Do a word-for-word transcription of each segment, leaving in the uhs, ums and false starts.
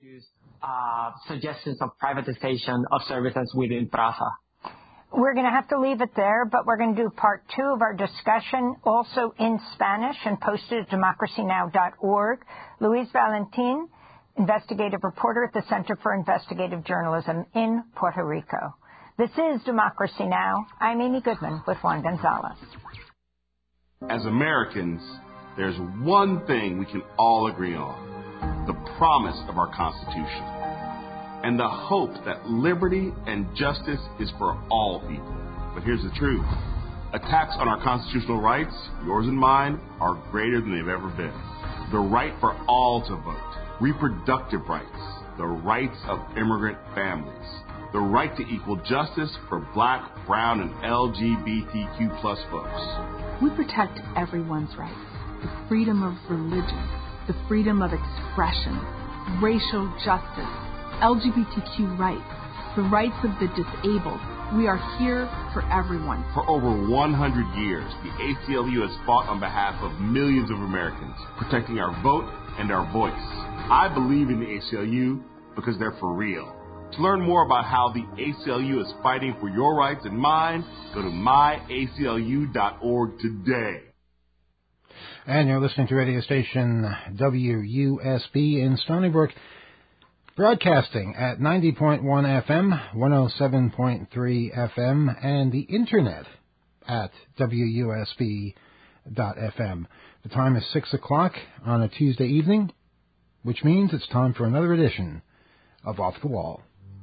introduce uh, suggestions of privatization of services within PRAFA. We're going to have to leave it there, but we're going to do part two of our discussion, also in Spanish, and posted at democracy now dot org. Luis Valentin, investigative reporter at the Center for Investigative Journalism in Puerto Rico. This is Democracy Now! I'm Amy Goodman with Juan Gonzalez. As Americans, there's one thing we can all agree on: the promise of our Constitution, and the hope that liberty and justice is for all people. But here's the truth. Attacks on our constitutional rights, yours and mine, are greater than they've ever been. The right for all to vote, reproductive rights, the rights of immigrant families, the right to equal justice for black, brown, and L G B T Q plus folks. We protect everyone's rights, the freedom of religion, the freedom of expression, racial justice, L G B T Q rights, the rights of the disabled. We are here for everyone. For over one hundred years, the A C L U has fought on behalf of millions of Americans, protecting our vote and our voice. I believe in the A C L U because they're for real. To learn more about how the A C L U is fighting for your rights and mine, go to my A C L U dot org today. And you're listening to radio station W U S B in Stony Brook, broadcasting at ninety point one F M, one oh seven point three F M, and the internet at W U S B dot F M. The time is six o'clock on a Tuesday evening, which means it's time for another edition of Off the Wall.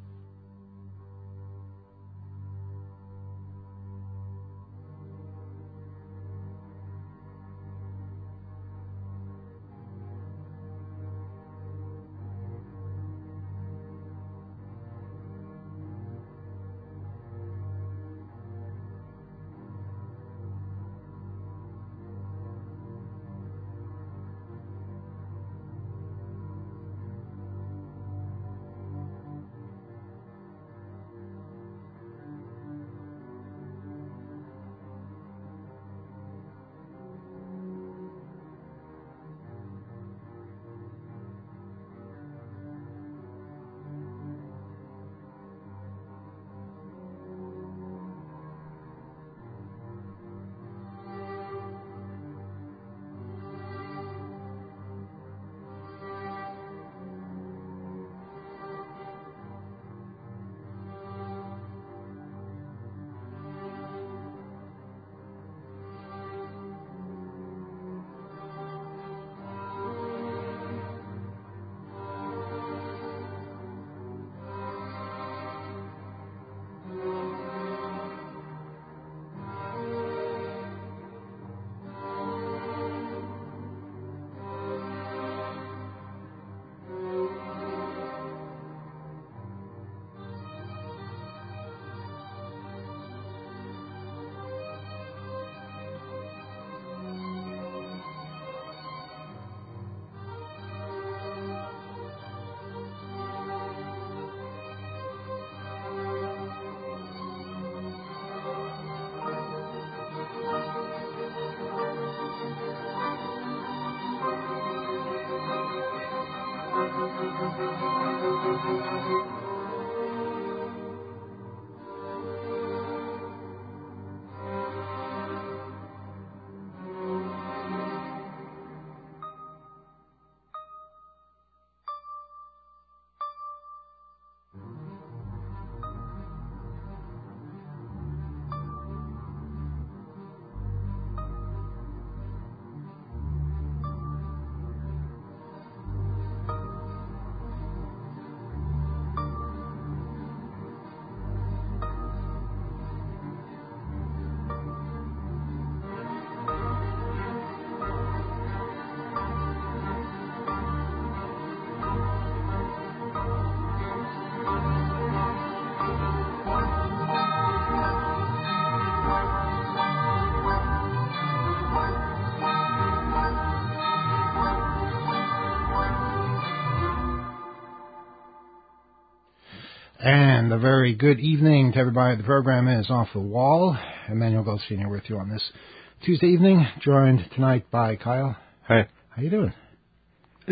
And a very good evening to everybody. The program is Off the Wall. Emmanuel Goldstein here with you on this Tuesday evening, joined tonight by Kyle. Hi. How you doing? Eh,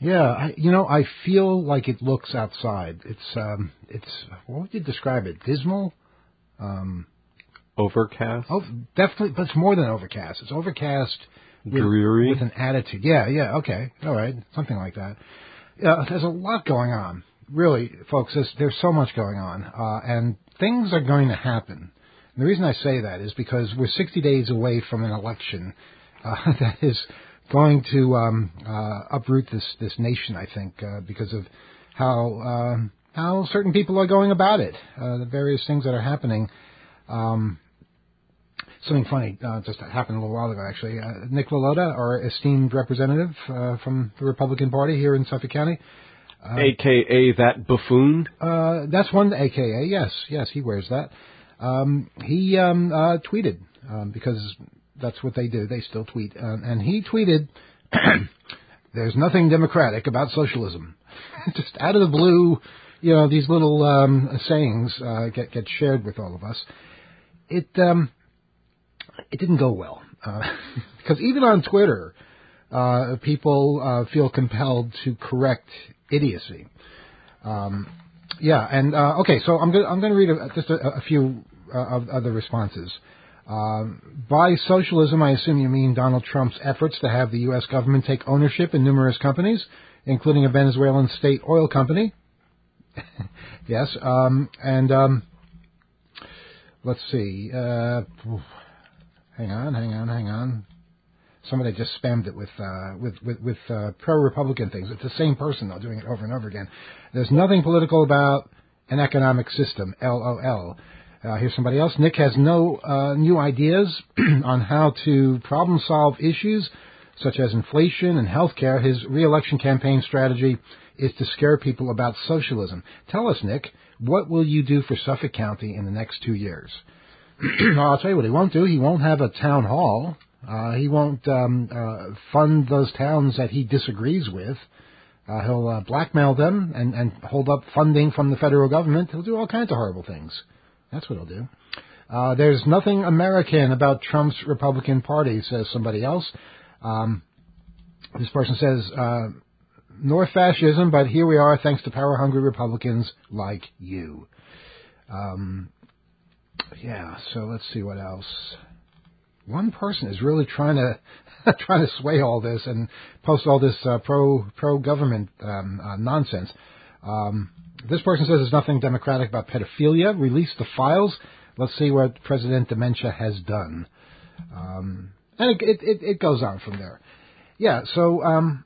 Yeah, I, you know, I feel like it looks outside. It's, um, it's, what would you describe it? Dismal? Um, overcast? Oh, definitely, but it's more than overcast. It's overcast with, dreary with an attitude. Yeah, yeah, okay, all right, something like that. Yeah, there's a lot going on. Really, folks, there's, there's so much going on, uh, and things are going to happen. And the reason I say that is because we're sixty days away from an election uh, that is going to um, uh, uproot this this nation, I think, uh, because of how uh, how certain people are going about it, uh, the various things that are happening. Um, something funny uh, just happened a little while ago, actually. Uh, Nick LaLota, our esteemed representative uh, from the Republican Party here in Suffolk County. Uh, A K A that buffoon? Uh, that's one A K A, yes. Yes, he wears that. Um, he um, uh, tweeted, um, because that's what they do. They still tweet. Uh, and he tweeted, there's nothing democratic about socialism. Just out of the blue, you know, these little um, sayings uh, get, get shared with all of us. It um, it didn't go well. Uh, because even on Twitter, uh, people uh, feel compelled to correct idiocy. Um, yeah, and, uh, okay, so I'm going I'm going to read a, just a, a few uh, of other responses. Um, by socialism, I assume you mean Donald Trump's efforts to have the U S government take ownership in numerous companies, including a Venezuelan state oil company. Yes, um, and um, let's see. Uh, hang on, hang on, hang on. Somebody just spammed it with uh, with with, with uh, pro-Republican things. It's the same person, though, doing it over and over again. There's nothing political about an economic system, LOL. Uh, here's somebody else. Nick has no uh, new ideas on how to problem-solve issues such as inflation and healthcare. His re-election campaign strategy is to scare people about socialism. Tell us, Nick, what will you do for Suffolk County in the next two years? Well, I'll tell you what he won't do. He won't have a town hall. Uh, he won't um, uh, fund those towns that he disagrees with. Uh, he'll uh, blackmail them and, and hold up funding from the federal government. He'll do all kinds of horrible things. That's what he'll do. Uh, there's nothing American about Trump's Republican Party, says somebody else. Um, this person says, uh, nor fascism, but here we are thanks to power-hungry Republicans like you. Um, yeah, so let's see what else. One person is really trying to trying to sway all this and post all this uh, pro pro government um, uh, nonsense. Um, this person says there's nothing democratic about pedophilia. Release the files. Let's see what President Dementia has done. Um, and it, it it goes on from there. Yeah. So um,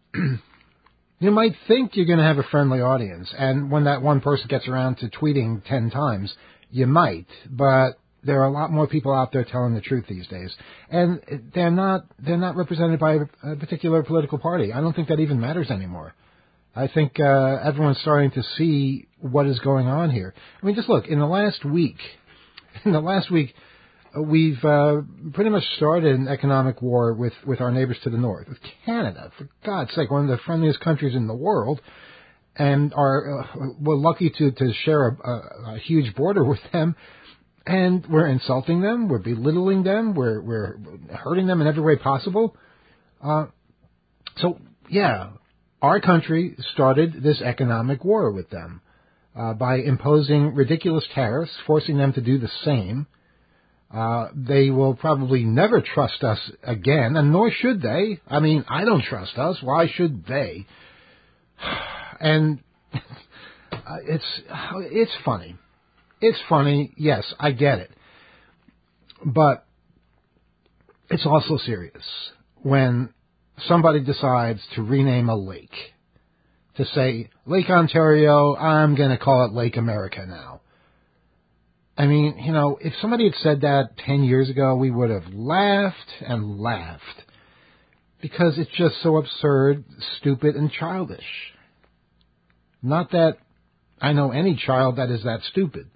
you might think you're going to have a friendly audience, and when that one person gets around to tweeting ten times, you might, but there are a lot more people out there telling the truth these days, and they're not they're not represented by a particular political party. I don't think that even matters anymore. I think uh, everyone's starting to see what is going on here. I mean, just look, in the last week, in the last week, we've uh, pretty much started an economic war with, with our neighbors to the north, with Canada, for God's sake, one of the friendliest countries in the world, and are uh, we're lucky to, to share a, a, a huge border with them. And we're insulting them, we're belittling them, we're we're hurting them in every way possible. Uh, so, yeah, our country started this economic war with them uh, by imposing ridiculous tariffs, forcing them to do the same. Uh, they will probably never trust us again, and nor should they. I mean, I don't trust us. Why should they? And it's it's funny. It's funny, yes, I get it. But it's also serious when somebody decides to rename a lake. To say, Lake Ontario, I'm going to call it Lake America now. I mean, you know, if somebody had said that ten years ago, we would have laughed and laughed. Because it's just so absurd, stupid, and childish. Not that I know any child that is that stupid.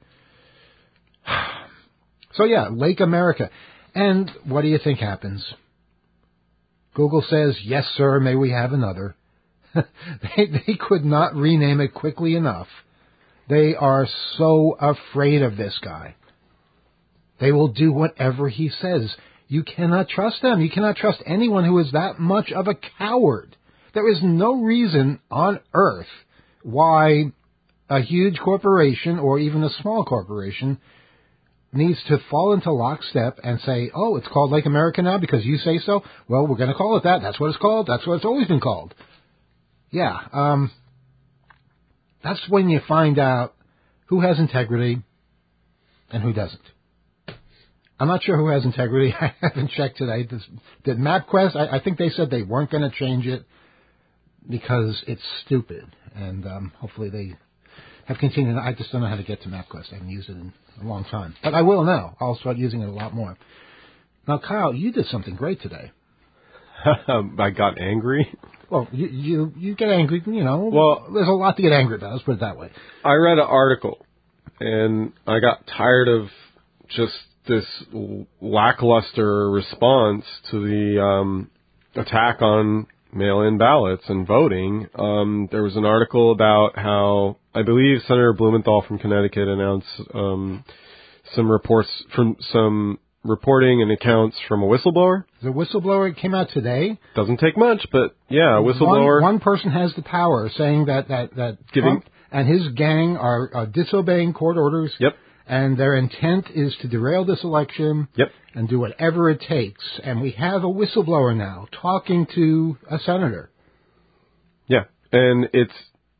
So yeah, Lake America. And what do you think happens? Google says, yes, sir, may we have another. they, they could not rename it quickly enough. They are so afraid of this guy. They will do whatever he says. You cannot trust them. You cannot trust anyone who is that much of a coward. There is no reason on earth why a huge corporation or even a small corporation needs to fall into lockstep and say, oh, it's called Lake America now because you say so? Well, we're going to call it that. That's what it's called. That's what it's always been called. Yeah, um, that's when you find out who has integrity and who doesn't. I'm not sure who has integrity. I haven't checked today. This, did MapQuest, I, I think they said they weren't going to change it because it's stupid. And um, hopefully they have continued. I just don't know how to get to MapQuest. I haven't used it in a long time. But I will now. I'll start using it a lot more. Now, Kyle, you did something great today. I got angry. Well, you, you you get angry, you know. Well, there's a lot to get angry about. Let's put it that way. I read an article, and I got tired of just this lackluster response to the um, attack on mail-in ballots and voting. Um, there was an article about how, I believe Senator Blumenthal from Connecticut announced um, some reports from some reporting and accounts from a whistleblower. The whistleblower came out today. Doesn't take much, but yeah, a whistleblower. One, one person has the power, saying that that that Giving, Trump and his gang are uh, disobeying court orders. Yep. And their intent is to derail this election. Yep. And do whatever it takes. And we have a whistleblower now talking to a senator. Yeah, and it's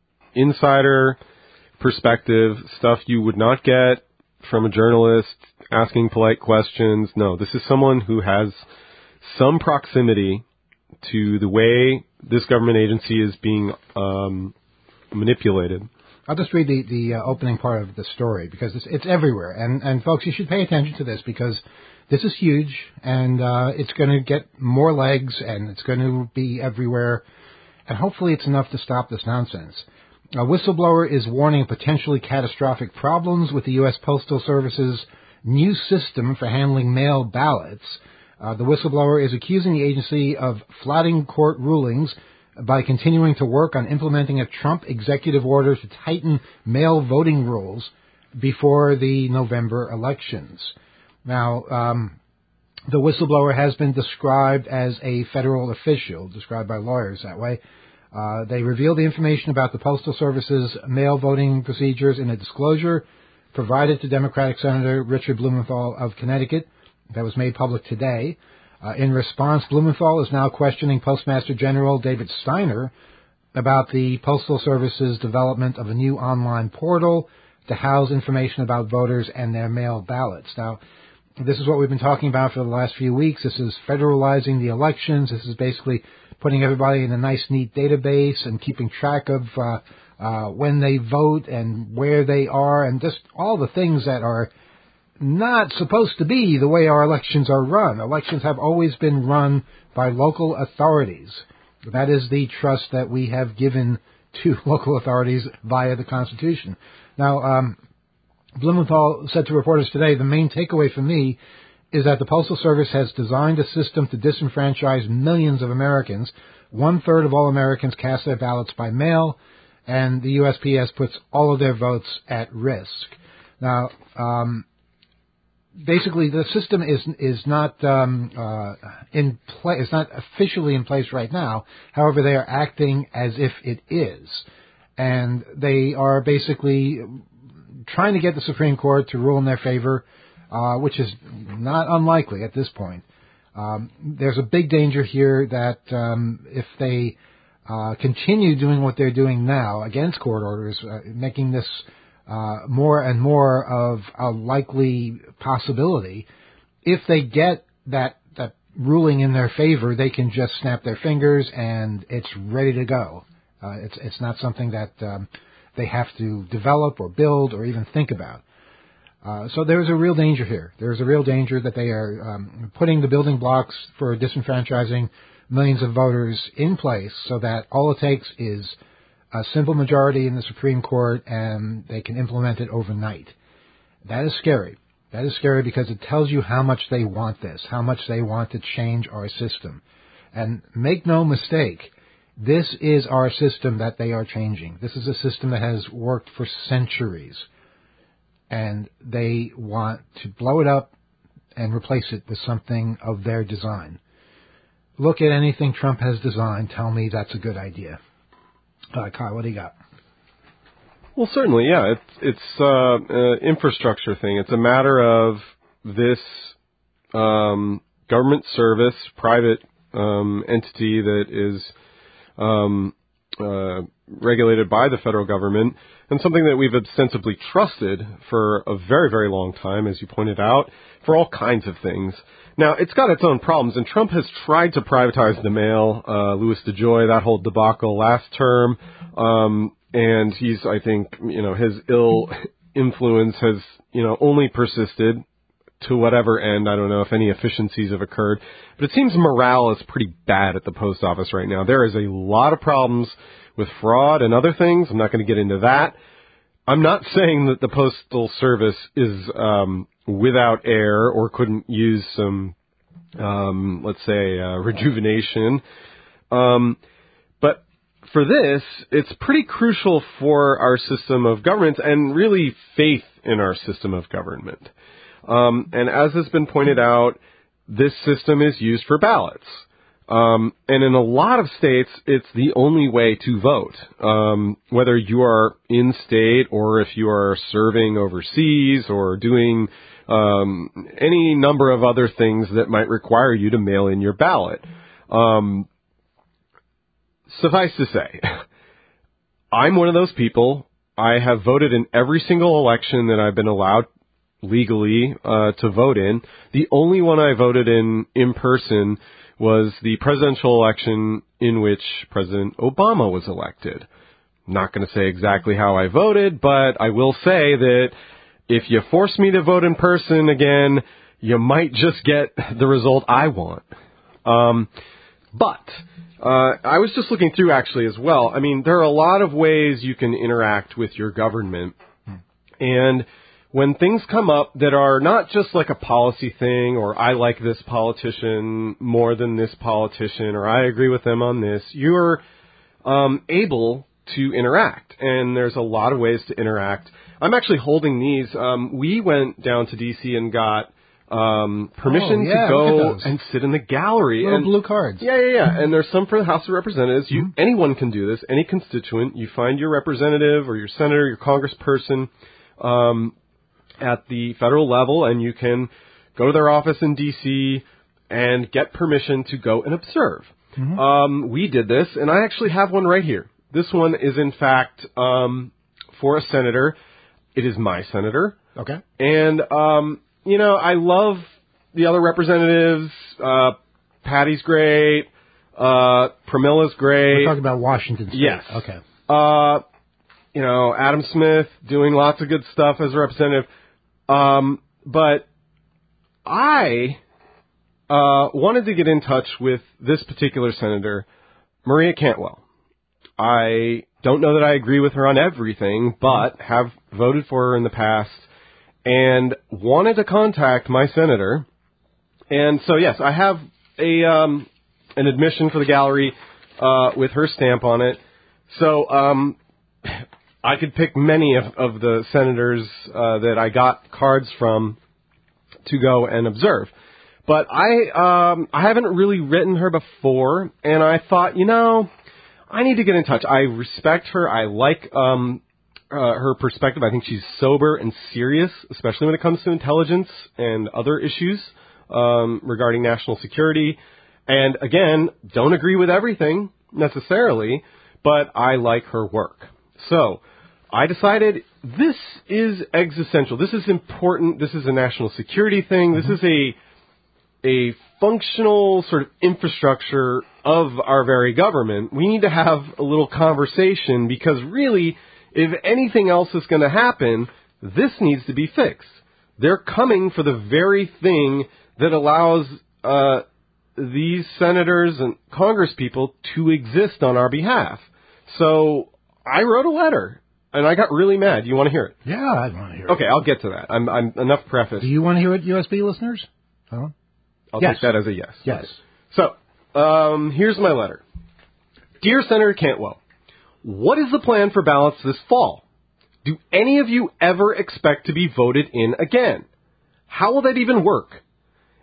insider perspective, stuff you would not get from a journalist asking polite questions. No, this is someone who has some proximity to the way this government agency is being um, manipulated. I'll just read the, the uh, opening part of the story because it's, it's everywhere. And, and, folks, you should pay attention to this because this is huge and uh, it's going to get more legs and it's going to be everywhere. And hopefully it's enough to stop this nonsense. A whistleblower is warning potentially catastrophic problems with the U S Postal Service's new system for handling mail ballots. Uh, the whistleblower is accusing the agency of flouting court rulings by continuing to work on implementing a Trump executive order to tighten mail voting rules before the November elections. Now, um, the whistleblower has been described as a federal official, described by lawyers that way. Uh, they revealed the information about the Postal Service's mail voting procedures in a disclosure provided to Democratic Senator Richard Blumenthal of Connecticut that was made public today. Uh, in response, Blumenthal is now questioning Postmaster General David Steiner about the Postal Service's development of a new online portal to house information about voters and their mail ballots. Now, this is what we've been talking about for the last few weeks. This is federalizing the elections. This is basically putting everybody in a nice, neat database and keeping track of uh, uh, when they vote and where they are and just all the things that are not supposed to be the way our elections are run. Elections have always been run by local authorities. That is the trust that we have given to local authorities via the Constitution. Now, um, Blumenthal said to reporters today, the main takeaway for me is that the Postal Service has designed a system to disenfranchise millions of Americans. One-third of all Americans cast their ballots by mail, and the U S P S puts all of their votes at risk. Now, um, basically, the system is is not um, uh, in place. It's not officially in place right now. However, they are acting as if it is, and they are basically trying to get the Supreme Court to rule in their favor, uh, which is not unlikely at this point. Um, there's a big danger here that um, if they uh, continue doing what they're doing now against court orders, uh, making this uh, more and more of a likely possibility, if they get that that ruling in their favor, they can just snap their fingers and it's ready to go. Uh, it's it's not something that um, they have to develop or build or even think about. Uh, so there's a real danger here. There's a real danger that they are um, putting the building blocks for disenfranchising millions of voters in place so that all it takes is a simple majority in the Supreme Court and they can implement it overnight. That is scary. That is scary because it tells you how much they want this, how much they want to change our system. And make no mistake, this is our system that they are changing. This is a system that has worked for centuries. And they want to blow it up and replace it with something of their design. look at anything Trump has designed, tell me that's a good idea. Uh, Kyle, what do you got? Well, certainly, yeah. It's it's uh, uh, infrastructure thing. It's a matter of this um, government service, private um, entity that is um, uh, regulated by the federal government, and something that we've ostensibly trusted for a very, very long time, as you pointed out, for all kinds of things. Now, it's got its own problems, and Trump has tried to privatize the mail. Uh, Louis DeJoy, that whole debacle last term. Um, and he's, I think, you know, his ill influence has, you know, only persisted to whatever end. I don't know if any efficiencies have occurred. But it seems morale is pretty bad at the post office right now. There is a lot of problems with fraud and other things. I'm not going to get into that. I'm not saying that the Postal Service is um, without air or couldn't use some, um, let's say, uh, rejuvenation. Um, but for this, it's pretty crucial for our system of government and really faith in our system of government. Um, and as has been pointed out, this system is used for ballots. Um, and in a lot of states, it's the only way to vote, um, whether you are in state or if you are serving overseas or doing um, any number of other things that might require you to mail in your ballot. Um, suffice to say, I'm one of those people. I have voted in every single election that I've been allowed legally uh, to vote in. The only one I voted in in person was the presidential election in which President Obama was elected. I'm not going to say exactly how I voted, but I will say that if you force me to vote in person again, you might just get the result I want. Um, but uh, I was just looking through actually as well. I mean, there are a lot of ways you can interact with your government. And when things come up that are not just like a policy thing or I like this politician more than this politician or I agree with them on this, you're um, able to interact. And there's a lot of ways to interact. I'm actually holding these. Um, we went down to D C and got um, permission oh, yeah, to go and sit in the gallery. Little and, blue cards. Yeah, yeah, yeah. And there's some for the House of Representatives. You, mm-hmm. Anyone can do this. Any constituent. You find your representative or your senator, your congressperson, um, at the federal level, and you can go to their office in D C and get permission to go and observe. Mm-hmm. Um, we did this, and I actually have one right here. This one is, in fact, um, for a senator. It is my senator. Okay. And, um, you know, I love the other representatives. Uh, Patty's great. Uh, Pramilla's great. We're talking about Washington State. Yes. Okay. Uh, you know, Adam Smith doing lots of good stuff as a representative. Um, but I uh, wanted to get in touch with this particular senator, Maria Cantwell. I don't know that I agree with her on everything, but have voted for her in the past and wanted to contact my senator. And so, yes, I have a um, an admission for the gallery uh, with her stamp on it. So um I could pick many of, of the senators uh, that I got cards from to go and observe. But I um, I haven't really written her before, and I thought, you know, I need to get in touch. I respect her. I like um, uh, her perspective. I think she's sober and serious, especially when it comes to intelligence and other issues um, regarding national security. And again, don't agree with everything necessarily, but I like her work. So I decided this is existential. This is important. This is a national security thing. This is a a functional sort of infrastructure of our very government. We need to have a little conversation because really, if anything else is going to happen, this needs to be fixed. They're coming for the very thing that allows uh, these senators and congresspeople to exist on our behalf. So I wrote a letter. And I got really mad. You want to hear it? Yeah, I want to hear it. Okay, I'll get to that. I'm, I'm enough preface. Do you want to hear it, U S B listeners? Huh? I'll yes. take that as a yes. Yes. So, um, here's my letter. Dear Senator Cantwell, what is the plan for ballots this fall? Do any of you ever expect to be voted in again? How will that even work?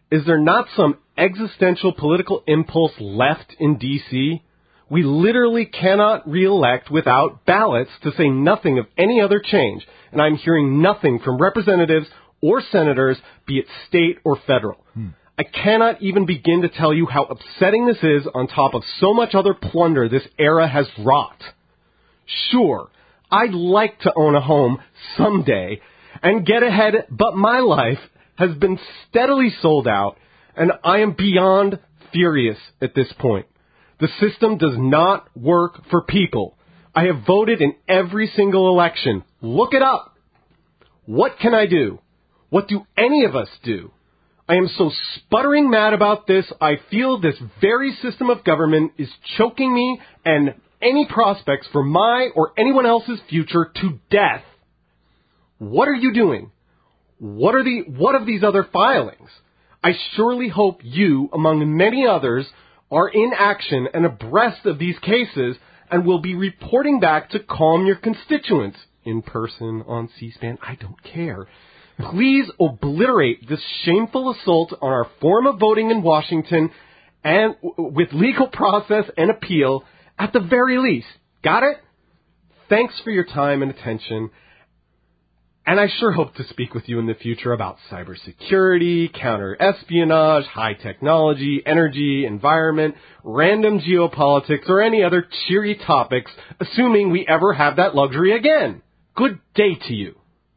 Is there not some existential political impulse left in D C? We literally cannot re-elect without ballots, to say nothing of any other change. And I'm hearing nothing from representatives or senators, be it state or federal. Hmm. I cannot even begin to tell you how upsetting this is on top of so much other plunder this era has wrought. Sure, I'd like to own a home someday and get ahead, but my life has been steadily sold out, and I am beyond furious at this point. The system does not work for people. I have voted in every single election. Look it up. What can I do? What do any of us do? I am so sputtering mad about this, I feel this very system of government is choking me and any prospects for my or anyone else's future to death. What are you doing? What are the, what of these other filings? I surely hope you, among many others, are in action and abreast of these cases and will be reporting back to calm your constituents. In person, on C-SPAN, I don't care. Please obliterate this shameful assault on our form of voting in Washington and with legal process and appeal at the very least. Got it? Thanks for your time and attention. And I sure hope to speak with you in the future about cybersecurity, counter-espionage, high technology, energy, environment, random geopolitics, or any other cheery topics, assuming we ever have that luxury again. Good day to you.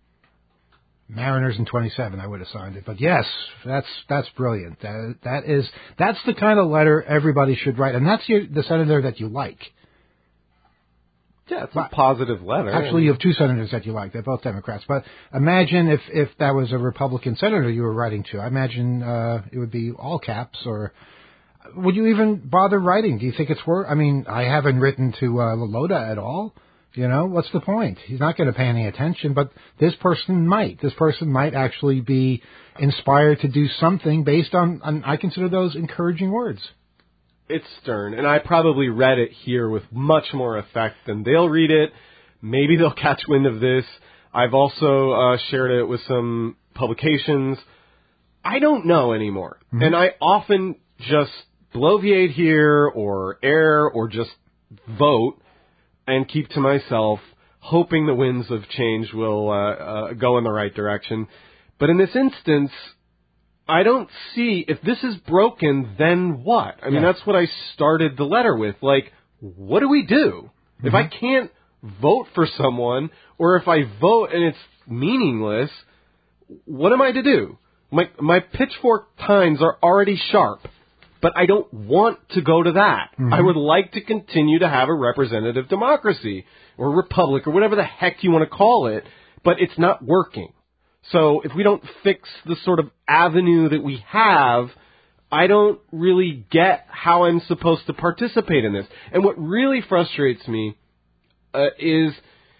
Mariners in twenty-seven, I would have signed it. But yes, that's that's brilliant. That that is that's the kind of letter everybody should write, and that's your, the senator that you like. Yeah, it's a positive letter. Actually, you have two senators that you like. They're both Democrats. But imagine if if that was a Republican senator you were writing to. I imagine uh, it would be all caps. Or would you even bother writing? Do you think it's worth? I mean, I haven't written to uh, Laloda at all. You know, what's the point? He's not going to pay any attention, but this person might. This person might actually be inspired to do something based on, on I consider those encouraging words. It's stern, and I probably read it here with much more effect than they'll read it. Maybe they'll catch wind of this. I've also uh, shared it with some publications. I don't know anymore. Mm-hmm. And I often just bloviate here or air or just vote and keep to myself, hoping the winds of change will uh, uh, go in the right direction. But in this instance, I don't see, if this is broken, then what? I mean, yeah. That's what I started the letter with. Like, what do we do? Mm-hmm. If I can't vote for someone, or if I vote and it's meaningless, what am I to do? My, my pitchfork tines are already sharp. But I don't want to go to that. Mm-hmm. I would like to continue to have a representative democracy or republic or whatever the heck you want to call it, but it's not working. So if we don't fix the sort of avenue that we have, I don't really get how I'm supposed to participate in this. And what really frustrates me uh, is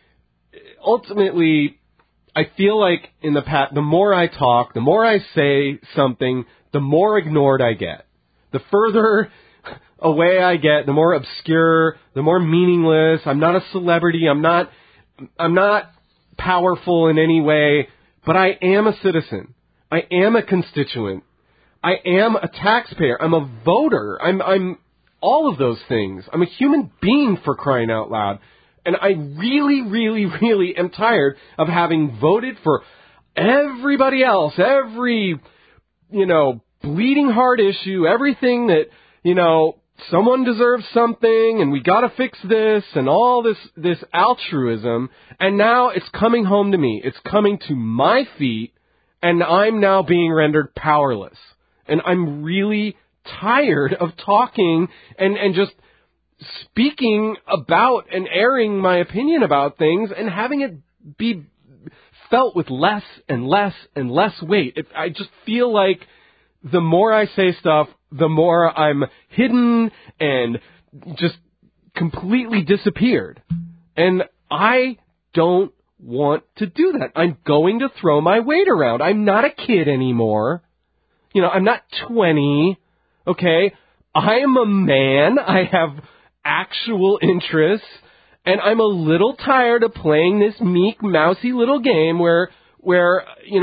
ultimately I feel like in the past, the more I talk, the more I say something, the more ignored I get. The further away I get, the more obscure, the more meaningless. I'm not a celebrity. I'm not, I'm not powerful in any way, but I am a citizen. I am a constituent. I am a taxpayer. I'm a voter. I'm, I'm all of those things. I'm a human being, for crying out loud. And I really, really, really am tired of having voted for everybody else, every, you know, bleeding heart issue, everything that, you know, someone deserves something and we got to fix this and all this, this altruism. And now it's coming home to me. It's coming to my feet and I'm now being rendered powerless. And I'm really tired of talking and, and just speaking about and airing my opinion about things and having it be felt with less and less and less weight. It, I just feel like the more I say stuff, the more I'm hidden and just completely disappeared. And I don't want to do that. I'm going to throw my weight around. I'm not a kid anymore. You know, I'm not twenty. Okay? I am a man. I have actual interests. And I'm a little tired of playing this meek, mousy little game where, where, you know,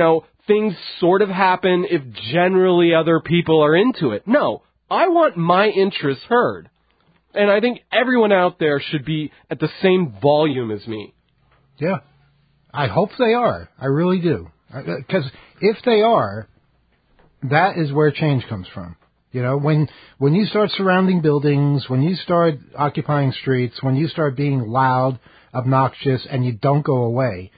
things sort of happen if generally other people are into it. No, I want my interests heard. And I think everyone out there should be at the same volume as me. Yeah. I hope they are. I really do. Because if they are, that is where change comes from. You know, when when you start surrounding buildings, when you start occupying streets, when you start being loud, obnoxious, and you don't go away,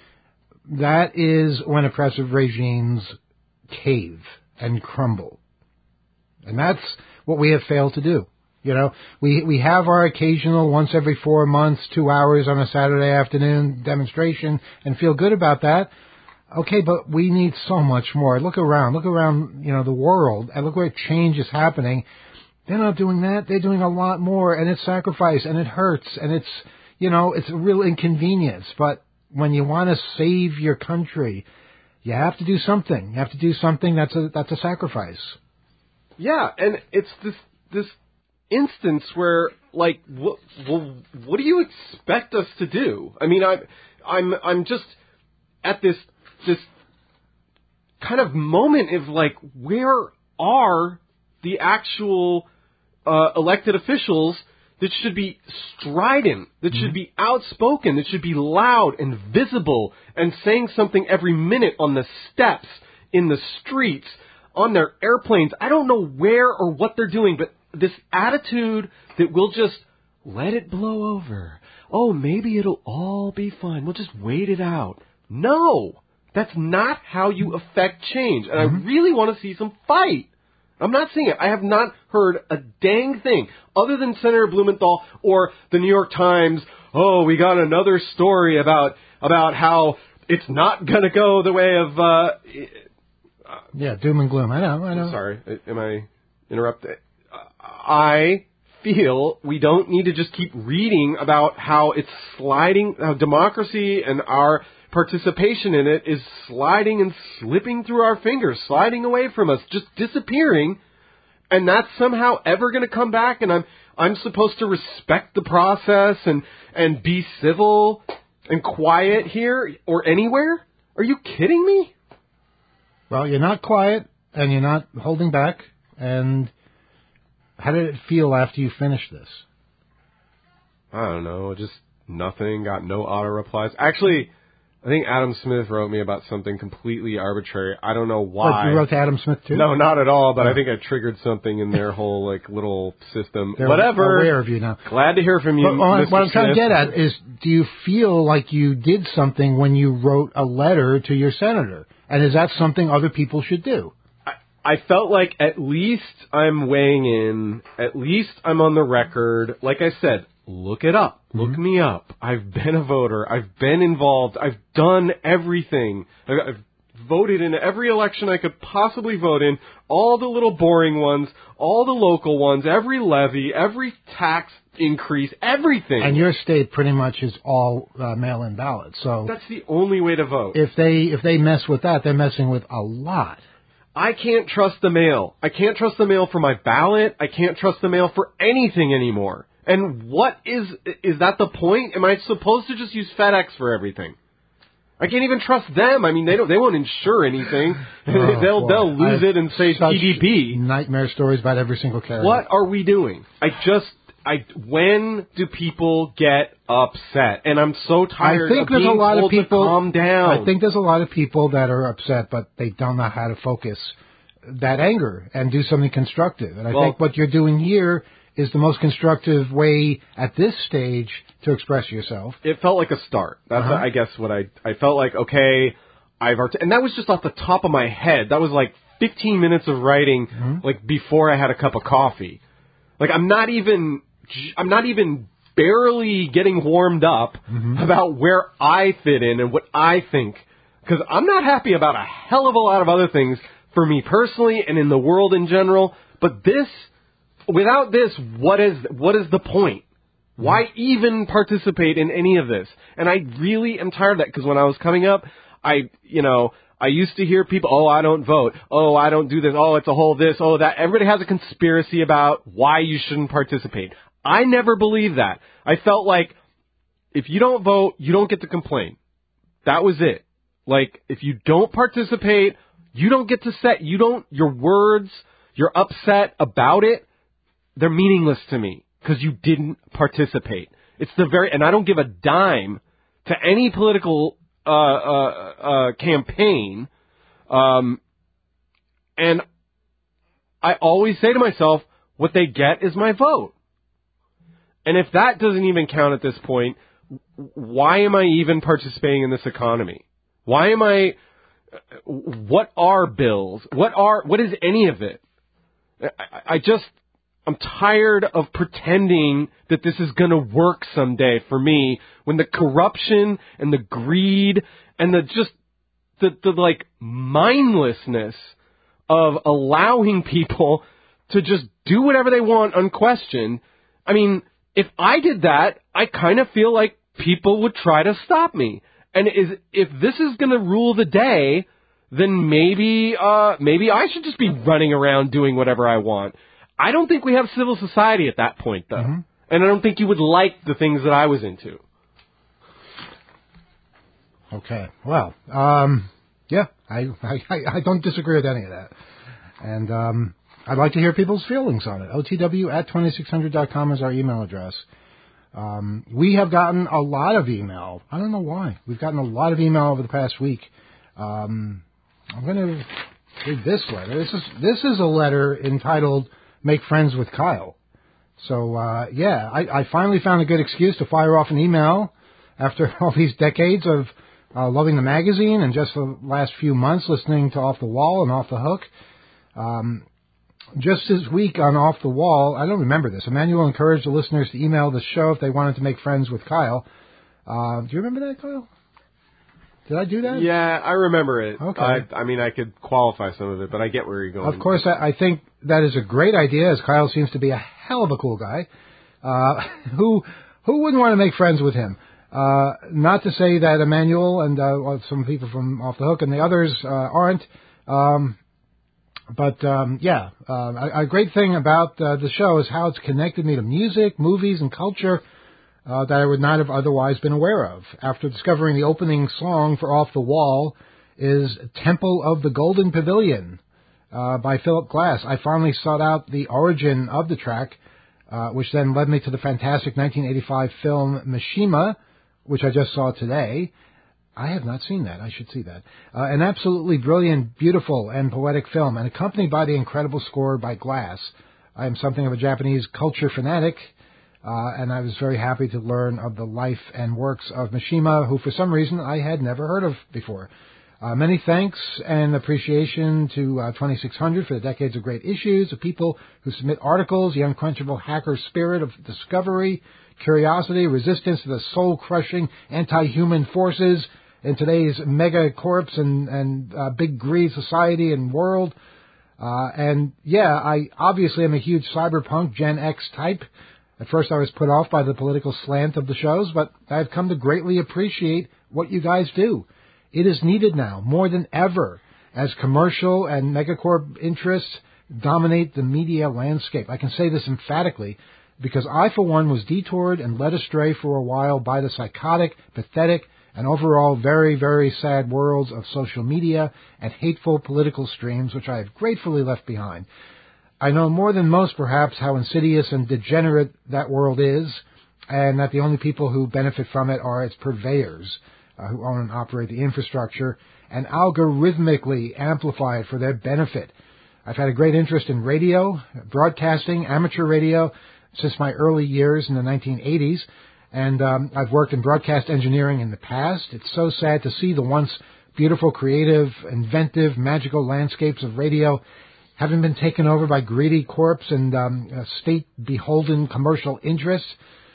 that is when oppressive regimes cave and crumble. And that's what we have failed to do. You know, we we have our occasional once every four months, two hours on a Saturday afternoon demonstration and feel good about that. Okay, but we need so much more. Look around. Look around, you know, the world, and look where change is happening. They're not doing that. They're doing a lot more, and it's sacrifice, and it hurts, and it's, you know, it's a real inconvenience. But when you want to save your country, you have to do something. You have to do something that's a that's a sacrifice. Yeah, and it's this this instance where, like, what well, what do you expect us to do? I mean, I I'm I'm just at this. this kind of moment of, like, where are the actual uh, elected officials that should be strident, that mm-hmm. should be outspoken, that should be loud and visible and saying something every minute on the steps, in the streets, on their airplanes. I don't know where or what they're doing, but this attitude that we'll just let it blow over. Oh, maybe it'll all be fine. We'll just wait it out. No! That's not how you affect change. And mm-hmm. I really want to see some fight. I'm not seeing it. I have not heard a dang thing other than Senator Blumenthal or the New York Times. Oh, we got another story about about how it's not going to go the way of... Uh, yeah, doom and gloom. I know, I know. I'm sorry. Am I interrupted? I feel we don't need to just keep reading about how it's sliding, how democracy and our participation in it is sliding and slipping through our fingers, sliding away from us, just disappearing, and that's somehow ever going to come back, and I'm I'm supposed to respect the process and, and be civil and quiet here or anywhere? Are you kidding me? Well, you're not quiet, and you're not holding back, and how did it feel after you finished this? I don't know, just nothing, got no auto replies. Actually, I think Adam Smith wrote me about something completely arbitrary. I don't know why. What, you wrote to Adam Smith too? No, not at all, but oh. I think I triggered something in their whole, like, little system. They're Whatever. aware of you now. Glad to hear from you, but, uh, Mister What I'm trying Smith. to get at is, do you feel like you did something when you wrote a letter to your senator? And is that something other people should do? I, I felt like at least I'm weighing in. At least I'm on the record. Like I said, look it up. Look mm-hmm. me up. I've been a voter. I've been involved. I've done everything. I've voted in every election I could possibly vote in, all the little boring ones, all the local ones, every levy, every tax increase, everything. And your state pretty much is all uh, mail-in ballots. So that's the only way to vote. If they if they mess with that, they're messing with a lot. I can't trust the mail. I can't trust the mail for my ballot. I can't trust the mail for anything anymore. And what is, is that the point? Am I supposed to just use FedEx for everything? I can't even trust them. I mean, they don't, they won't insure anything. Oh, they'll, boy. they'll lose it and say T D P. Nightmare stories about every single carrier. What are we doing? I just, I, when do people get upset? And I'm so tired I think of there's being a lot told of people, to calm down. I think there's a lot of people that are upset, but they don't know how to focus that anger and do something constructive. And I well, think what you're doing here is the most constructive way at this stage to express yourself. It felt like a start. That's, uh-huh. I guess, what I, I felt like, okay, I've, art- and that was just off the top of my head. That was like fifteen minutes of writing, mm-hmm. like before I had a cup of coffee. Like I'm not even, I'm not even barely getting warmed up mm-hmm. about where I fit in and what I think. Because I'm not happy about a hell of a lot of other things for me personally and in the world in general. But this, without this, what is what is the point? Why even participate in any of this? And I really am tired of that, because when I was coming up, I, you know, I used to hear people, oh, I don't vote. Oh, I don't do this. Oh, it's a whole this. Oh, that. Everybody has a conspiracy about why you shouldn't participate. I never believed that. I felt like if you don't vote, you don't get to complain. That was it. Like, if you don't participate, you don't get to set, you don't, your words, you're upset about it, they're meaningless to me because you didn't participate. It's the very, and I don't give a dime to any political uh, uh, uh, campaign, um, and I always say to myself, what they get is my vote. And if that doesn't even count at this point, why am I even participating in this economy? Why am I, what are bills? What are, what is any of it? I, I just, I'm tired of pretending that this is going to work someday for me when the corruption and the greed and the just, the, the like mindlessness of allowing people to just do whatever they want unquestioned. I mean, if I did that, I kind of feel like people would try to stop me. And is if this is going to rule the day, then maybe uh, maybe I should just be running around doing whatever I want. I don't think we have civil society at that point, though. Mm-hmm. And I don't think you would like the things that I was into. Okay. Well, um, yeah, I, I, I don't disagree with any of that. And um, I'd like to hear people's feelings on it. O T W at twenty-six hundred dot com is our email address. Um, we have gotten a lot of email. I don't know why. We've gotten a lot of email over the past week. Um, I'm going to read this letter. This is this is a letter entitled "Make Friends with Kyle." So uh, yeah, I, I finally found a good excuse to fire off an email after all these decades of uh, loving the magazine and just the last few months listening to Off the Wall and Off the Hook. Um, Just this week on Off the Wall, I don't remember this, Emmanuel encouraged the listeners to email the show if they wanted to make friends with Kyle. Uh, do you remember that, Kyle? Did I do that? Yeah, I remember it. Okay. I, I mean, I could qualify some of it, but I get where you're going. Of course, I, I think that is a great idea, as Kyle seems to be a hell of a cool guy. Uh, who who wouldn't want to make friends with him? Uh, not to say that Emmanuel and uh, some people from Off the Hook and the others uh, aren't. Um, But, um, yeah, uh, a, a great thing about uh, the show is how it's connected me to music, movies, and culture uh, that I would not have otherwise been aware of. After discovering the opening song for Off the Wall is Temple of the Golden Pavilion uh, by Philip Glass, I finally sought out the origin of the track, uh, which then led me to the fantastic nineteen eighty-five film Mishima, which I just saw today. I have not seen that. I should see that. Uh, an absolutely brilliant, beautiful, and poetic film, and accompanied by the incredible score by Glass. I am something of a Japanese culture fanatic, uh, and I was very happy to learn of the life and works of Mishima, who for some reason I had never heard of before. Uh, many thanks and appreciation to uh, twenty-six hundred for the decades of great issues, the people who submit articles, the unquenchable hacker spirit of discovery, curiosity, resistance to the soul-crushing anti-human forces in today's mega corps and, and uh, big greed society and world. Uh, and, yeah, I obviously am a huge cyberpunk Gen X type. At first I was put off by the political slant of the shows, but I've come to greatly appreciate what you guys do. It is needed now, more than ever, as commercial and megacorp interests dominate the media landscape. I can say this emphatically, because I, for one, was detoured and led astray for a while by the psychotic, pathetic, and overall very, very sad worlds of social media and hateful political streams, which I have gratefully left behind. I know more than most, perhaps, how insidious and degenerate that world is, and that the only people who benefit from it are its purveyors, uh, who own and operate the infrastructure, and algorithmically amplify it for their benefit. I've had a great interest in radio, broadcasting, amateur radio, since my early years in the nineteen eighties, and um, I've worked in broadcast engineering in the past. It's so sad to see the once beautiful, creative, inventive, magical landscapes of radio having been taken over by greedy corps and um, uh, state-beholden commercial interests.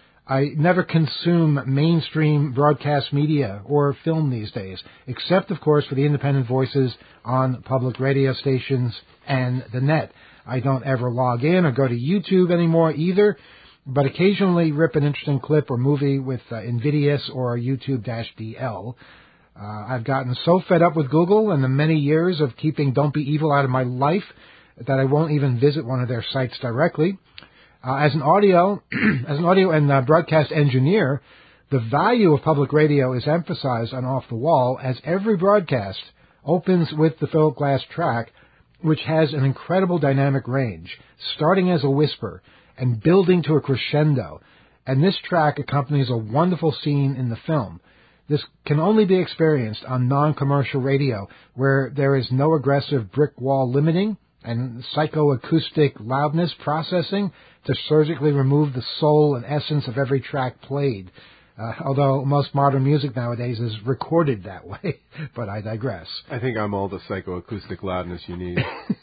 I never consume mainstream broadcast media or film these days, except, of course, for the independent voices on public radio stations and the net. I don't ever log in or go to YouTube anymore either, but occasionally rip an interesting clip or movie with uh, Invidious or YouTube-D L. Uh, I've gotten so fed up with Google and the many years of keeping Don't Be Evil out of my life that I won't even visit one of their sites directly. Uh, as an audio, as an audio and uh, broadcast engineer, The value of public radio is emphasized on Off the Wall, as every broadcast opens with the Philip Glass track, which has an incredible dynamic range, starting as a whisper and building to a crescendo. And this track accompanies a wonderful scene in the film. This can only be experienced on non-commercial radio, where there is no aggressive brick wall limiting and psychoacoustic loudness processing to surgically remove the soul and essence of every track played. Uh, although most modern music nowadays is recorded that way, but I digress. I think I'm all the psychoacoustic loudness you need.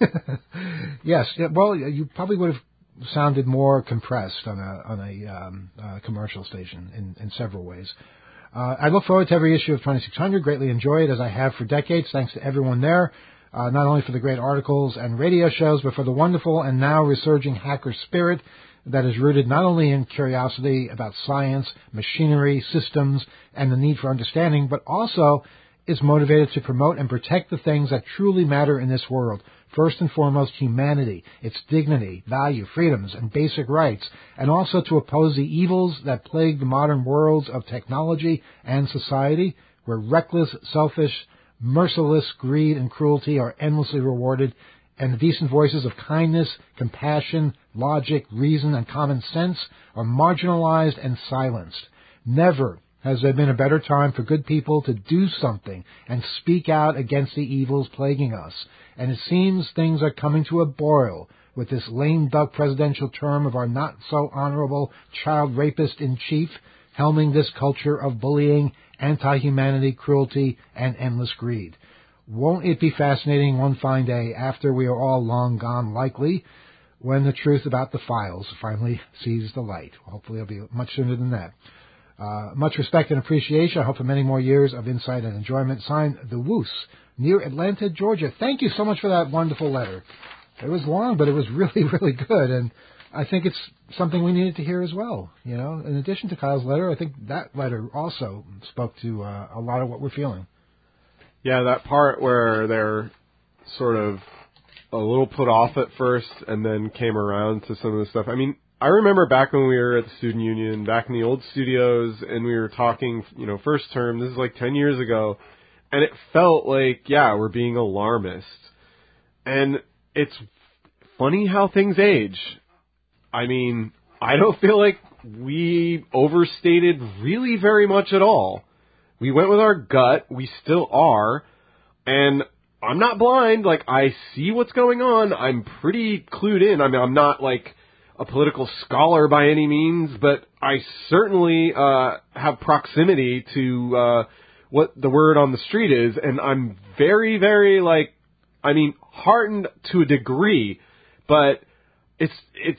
Yes, well, you probably would have sounded more compressed on a on a um, uh, commercial station in, in several ways. Uh, I look forward to every issue of twenty-six hundred, greatly enjoy it as I have for decades, thanks to everyone there, uh, not only for the great articles and radio shows, but for the wonderful and now resurging hacker spirit that is rooted not only in curiosity about science, machinery, systems, and the need for understanding, but also is motivated to promote and protect the things that truly matter in this world. First and foremost, humanity, its dignity, value, freedoms, and basic rights, and also to oppose the evils that plague the modern worlds of technology and society, where reckless, selfish, merciless greed and cruelty are endlessly rewarded, and the decent voices of kindness, compassion, logic, reason, and common sense are marginalized and silenced. Never has there been a better time for good people to do something and speak out against the evils plaguing us. And it seems things are coming to a boil with this lame duck presidential term of our not-so-honorable child rapist-in-chief helming this culture of bullying, anti-humanity, cruelty, and endless greed. Won't it be fascinating one fine day, after we are all long gone likely, when the truth about the files finally sees the light? Hopefully it'll be much sooner than that. Uh, much respect and appreciation. I hope for many more years of insight and enjoyment. Signed, The Woos, near Atlanta, Georgia. Thank you so much for that wonderful letter. It was long, but it was really, really good, and I think it's something we needed to hear as well. You know, in addition to Kyle's letter, I think that letter also spoke to uh, a lot of what we're feeling. Yeah, that part where they're sort of a little put off at first and then came around to some of the stuff. I mean, I remember back when we were at the Student Union, back in the old studios, and we were talking, you know, first term, this is like ten years ago, and it felt like, yeah, we're being alarmist. And it's funny how things age. I mean, I don't feel like we overstated really very much at all. We went with our gut. We still are. And I'm not blind. Like, I see what's going on. I'm pretty clued in. I mean, I'm not, like, a political scholar by any means, but I certainly uh, have proximity to uh, what the word on the street is. And I'm very, very, like, I mean, heartened to a degree. But it's, it's,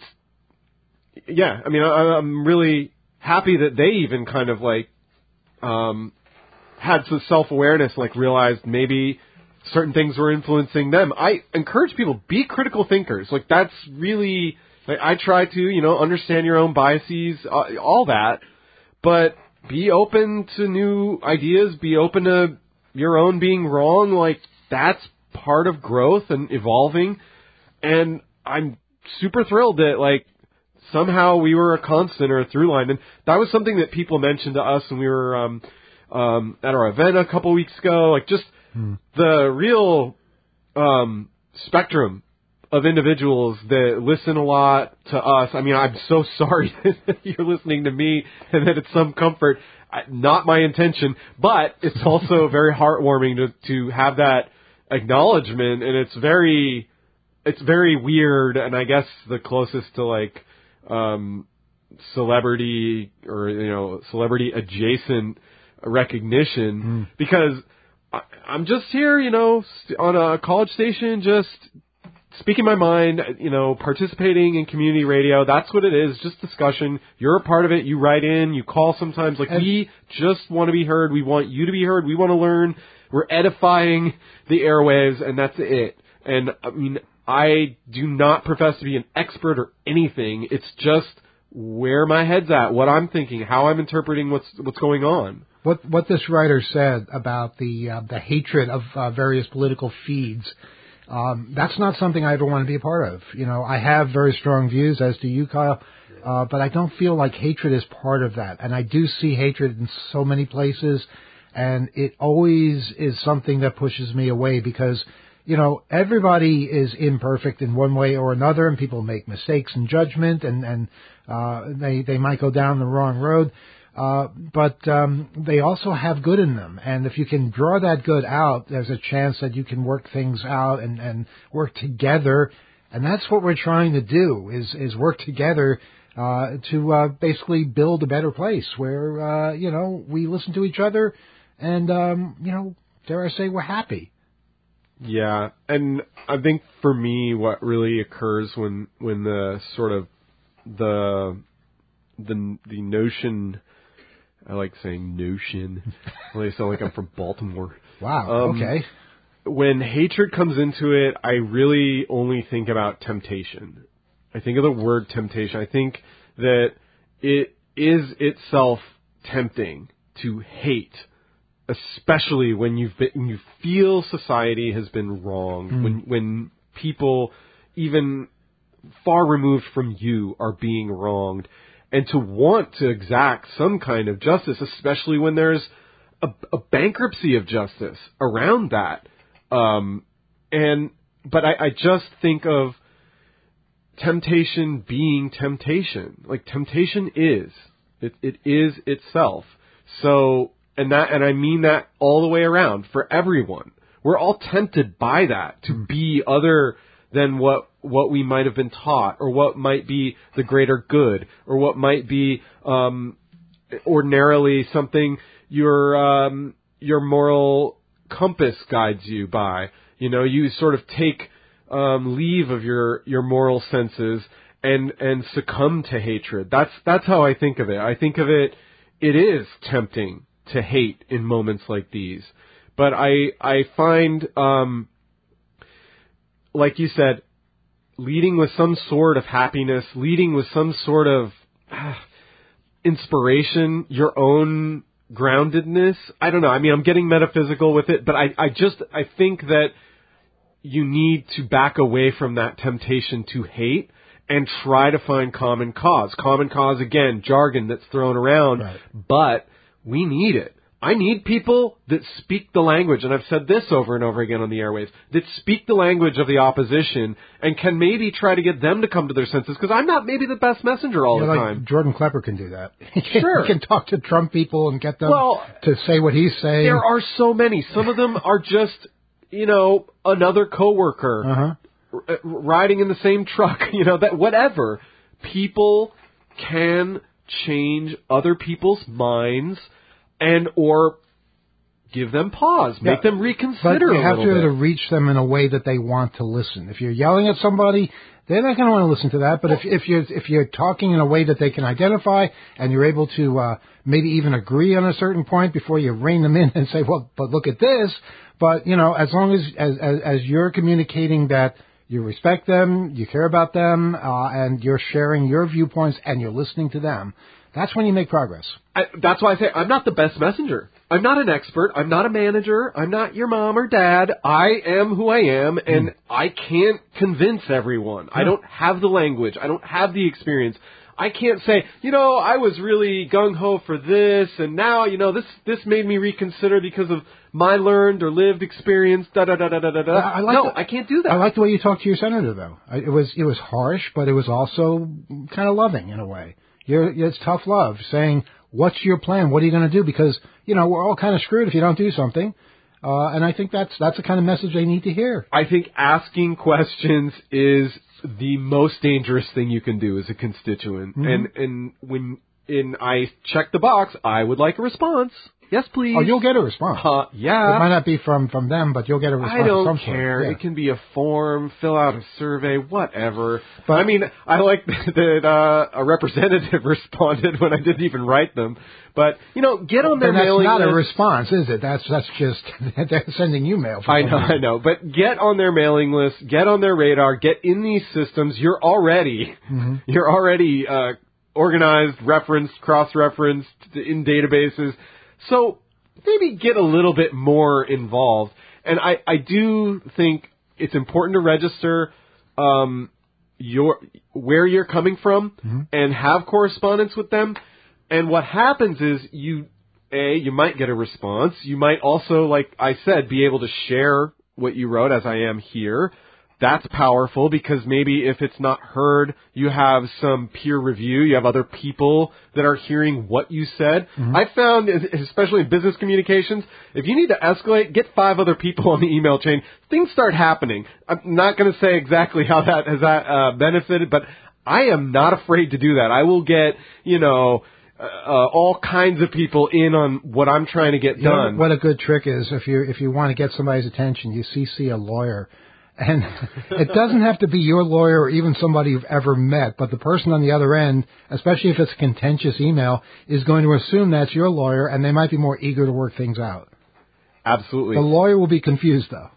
yeah, I mean, I, I'm really happy that they even kind of, like, um, had some self-awareness, like realized maybe certain things were influencing them. I encourage people, be critical thinkers. Like, that's really, like, I try to, you know, understand your own biases, uh, all that, but be open to new ideas, be open to your own being wrong. Like, that's part of growth and evolving. And I'm super thrilled that, like, somehow we were a constant or a through line. And that was something that people mentioned to us when we were, um, Um, at our event a couple weeks ago, like just hmm. the real um, spectrum of individuals that listen a lot to us. I mean, I'm so sorry that you're listening to me and that it's some comfort. I, not my intention, but it's also very heartwarming to, to have that acknowledgement, and it's very, it's very weird, and I guess the closest to like um, celebrity or, you know, celebrity adjacent recognition, mm. because I, I'm just here, you know, st- on a college station, just speaking my mind, you know, participating in community radio. That's what it is, just discussion. You're a part of it. You write in, you call sometimes. Like, and we just want to be heard. We want you to be heard. We want to learn. We're edifying the airwaves, and that's it. And, I mean, I do not profess to be an expert or anything. It's just where my head's at, what I'm thinking, how I'm interpreting what's what's going on. What what this writer said about the uh, the hatred of uh, various political feeds Um, that's not something I ever want to be a part of. You know, I have very strong views, as do you, Kyle, uh, but I don't feel like hatred is part of that. And I do see hatred in so many places, and it always is something that pushes me away because, you know, everybody is imperfect in one way or another, and people make mistakes in judgment, and, and uh, they, they might go down the wrong road. Uh, but um, they also have good in them. And if you can draw that good out, there's a chance that you can work things out and, and work together. And that's what we're trying to do, is, is work together uh, to uh, basically build a better place where, uh, you know, we listen to each other and, um, you know, dare I say, we're happy. Yeah, and I think for me what really occurs when, when the sort of the the the notion... I like saying notion. Well, they sound like I'm from Baltimore. Wow, um, okay. When hatred comes into it, I really only think about temptation. I think of the word temptation. I think that it is itself tempting to hate, especially when you've been, when you feel society has been wronged, mm. when when people, even far removed from you, are being wronged. And to want to exact some kind of justice, especially when there's a, a bankruptcy of justice around that. Um, and but I, I just think of temptation being temptation. Like temptation is it, it is itself. So and that and I mean that all the way around for everyone. We're all tempted by that to be other than what what we might have been taught, or what might be the greater good, or what might be um, ordinarily something your um, your moral compass guides you by. You know, you sort of take um, leave of your, your moral senses and and succumb to hatred. That's that's how I think of it. I think of it. It is tempting to hate in moments like these, but I I find. Um, Like you said, leading with some sort of happiness, leading with some sort of ah, inspiration, your own groundedness. I don't know. I mean, I'm getting metaphysical with it, but I, I just, I think that you need to back away from that temptation to hate and try to find common cause. Common cause, again, jargon that's thrown around, right. But we need it. I need people that speak the language, and I've said this over and over again on the airwaves, that speak the language of the opposition and can maybe try to get them to come to their senses, because I'm not maybe the best messenger all yeah, the like time. Jordan Klepper can do that. He can, sure. He can talk to Trump people and get them well, to say what he's saying. There are so many. Some of them are just, you know, another coworker uh-huh. r- riding in the same truck, you know, that whatever. People can change other people's minds and or give them pause, make yeah, them reconsider. But you have a to be able bit. to reach them in a way that they want to listen. If you're yelling at somebody, they're not going to want to listen to that. But well, if, if you're if you're talking in a way that they can identify, and you're able to uh, maybe even agree on a certain point before you rein them in and say, well, but look at this. But you know, as long as as as, as you're communicating that you respect them, you care about them, uh, and you're sharing your viewpoints and you're listening to them, that's when you make progress. I, that's why I say I'm not the best messenger. I'm not an expert. I'm not a manager. I'm not your mom or dad. I am who I am, and mm. I can't convince everyone. No. I don't have the language. I don't have the experience. I can't say, you know, I was really gung-ho for this, and now, you know, this this made me reconsider because of my learned or lived experience, da-da-da-da-da-da. I like no, the, I can't do that. I like the way you talk to your senator, though. It was it was harsh, but it was also kind of loving in a way. You're, it's tough love, saying, what's your plan? What are you going to do? Because, you know, we're all kind of screwed if you don't do something. Uh, and I think that's that's the kind of message they need to hear. I think asking questions is the most dangerous thing you can do as a constituent. Mm-hmm. And and when in I check the box, I would like a response. Yes, please. Oh, you'll get a response. Uh, yeah. It might not be from, from them, but you'll get a response. I don't from care. Yeah. It can be a form, fill out a survey, whatever. But I mean, I like that uh, a representative responded when I didn't even write them. But, you know, get on their mailing list. That's not a response, is it? That's that's just they're sending you mail. I know, I know. But get on their mailing list, get on their radar, get in these systems. You're already, mm-hmm. you're already uh, organized, referenced, cross-referenced in databases. So maybe get a little bit more involved. And I, I do think it's important to register um, your where you're coming from mm-hmm. and have correspondence with them. And what happens is you, A, you might get a response. You might also, like I said, be able to share what you wrote, as I am here. That's powerful because maybe if it's not heard, you have some peer review. You have other people that are hearing what you said. Mm-hmm. I found, especially in business communications, if you need to escalate, get five other people on the email chain. Things start happening. I'm not going to say exactly how that has that uh, benefited, but I am not afraid to do that. I will get, you know, uh, all kinds of people in on what I'm trying to get you done. Know what a good trick is, if you if you want to get somebody's attention, you C C a lawyer. And it doesn't have to be your lawyer or even somebody you've ever met, but the person on the other end, especially if it's a contentious email, is going to assume that's your lawyer, and they might be more eager to work things out. Absolutely. The lawyer will be confused, though.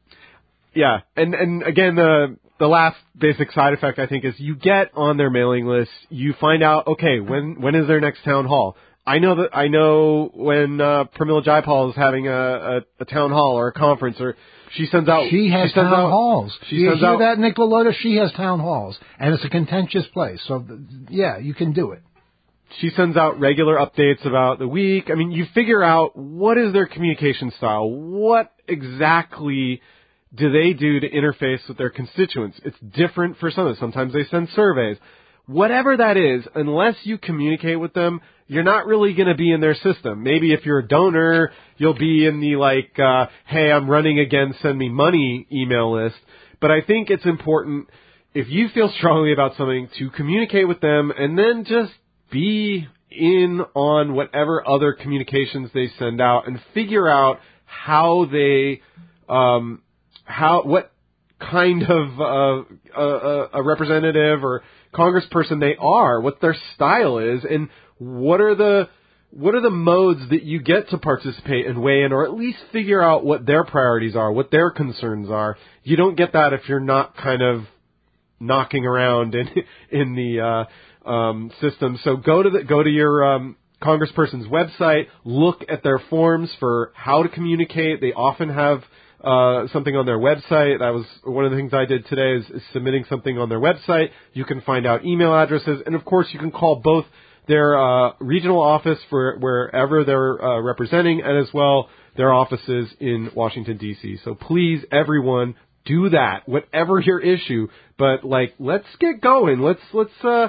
Yeah, and and again, the the last basic side effect, I think, is you get on their mailing list, you find out, okay, when when is their next town hall? I know that I know when uh, Pramila Jayapal is having a, a, a town hall or a conference, or she sends out. She has she sends town out, halls. She you sends hear out, that, Nick Lalotta? She has town halls, and it's a contentious place. So, yeah, you can do it. She sends out regular updates about the week. I mean, you figure out what is their communication style. What exactly do they do to interface with their constituents? It's different for some of them. Sometimes they send surveys. Whatever that is, unless you communicate with them, you're not really going to be in their system. Maybe if you're a donor, you'll be in the, like, uh, hey, I'm running again, send me money email list. But I think it's important, if you feel strongly about something, to communicate with them and then just be in on whatever other communications they send out and figure out how they, um, how, what kind of uh, a, a representative or congressperson they are, what their style is, and what are the what are the modes that you get to participate and weigh in, or at least figure out what their priorities are, what their concerns are. You don't get that if you're not kind of knocking around in in the uh, um, system. So go to the go to your um, congressperson's website, look at their forms for how to communicate. They often have Uh, something on their website. That was one of the things I did today, is, is submitting something on their website. You can find out email addresses, and of course you can call both their uh, regional office for wherever they're uh, representing, and as well their offices in Washington, D C. So please, everyone, do that, whatever your issue. But like, let's get going. Let's let's uh,